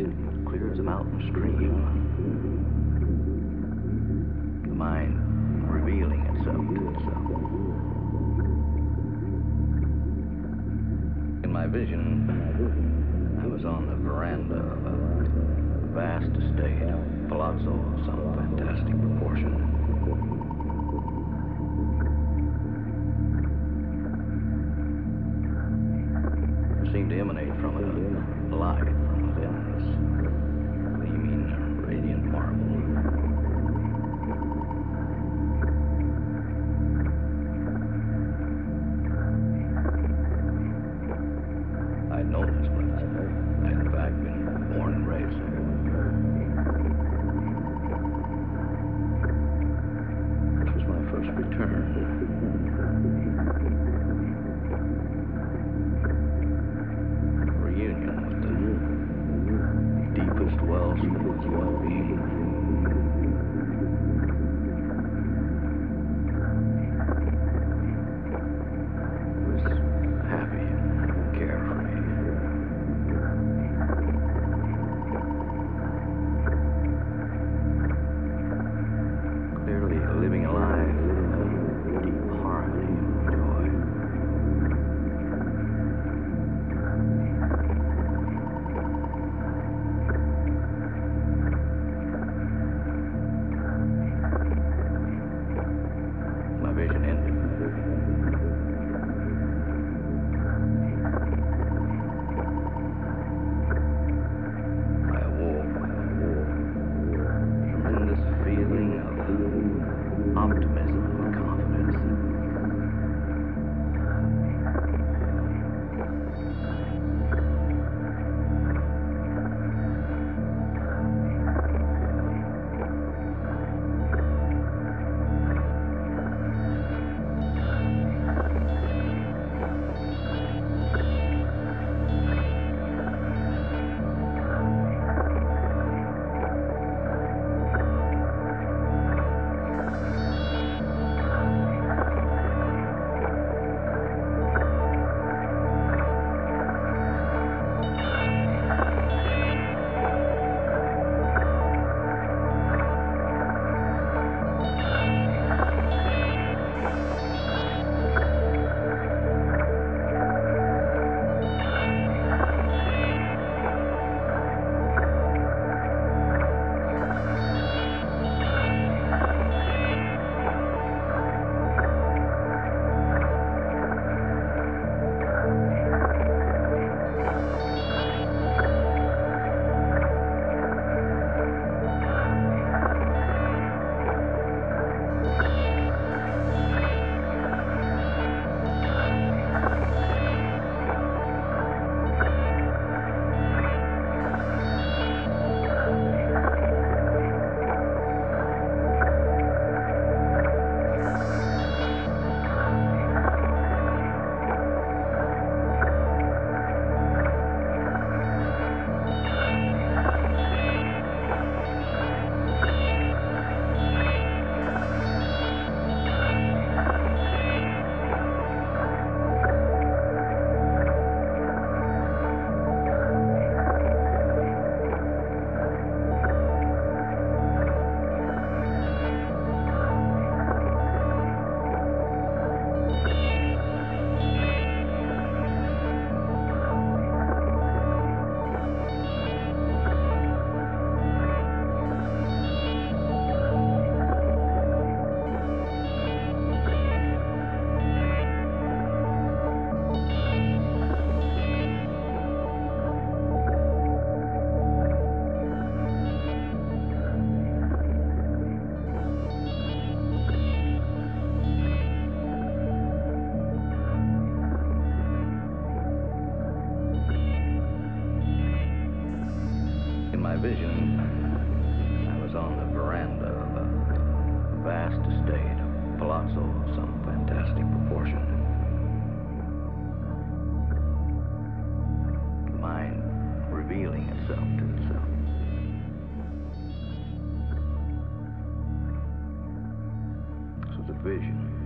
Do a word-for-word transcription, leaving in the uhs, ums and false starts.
vision clear as a mountain stream. The mind revealing itself to itself. In my vision, I was on the veranda of a vast estate, a palazzo of some fantastic proportion. Seemed to emanate from it a light from within this gleaming, radiant marble. I'd known this place. I'd in fact been born and raised there. This was my first return. Wells of well-being. It was happy and carefree. Clearly living a life of deep harmony and joy. Vision ended. I awoke with a tremendous feeling of optimism and confidence. My vision, I was on the veranda of a vast estate, a palazzo of some fantastic proportion. The mind revealing itself to itself. This was a vision.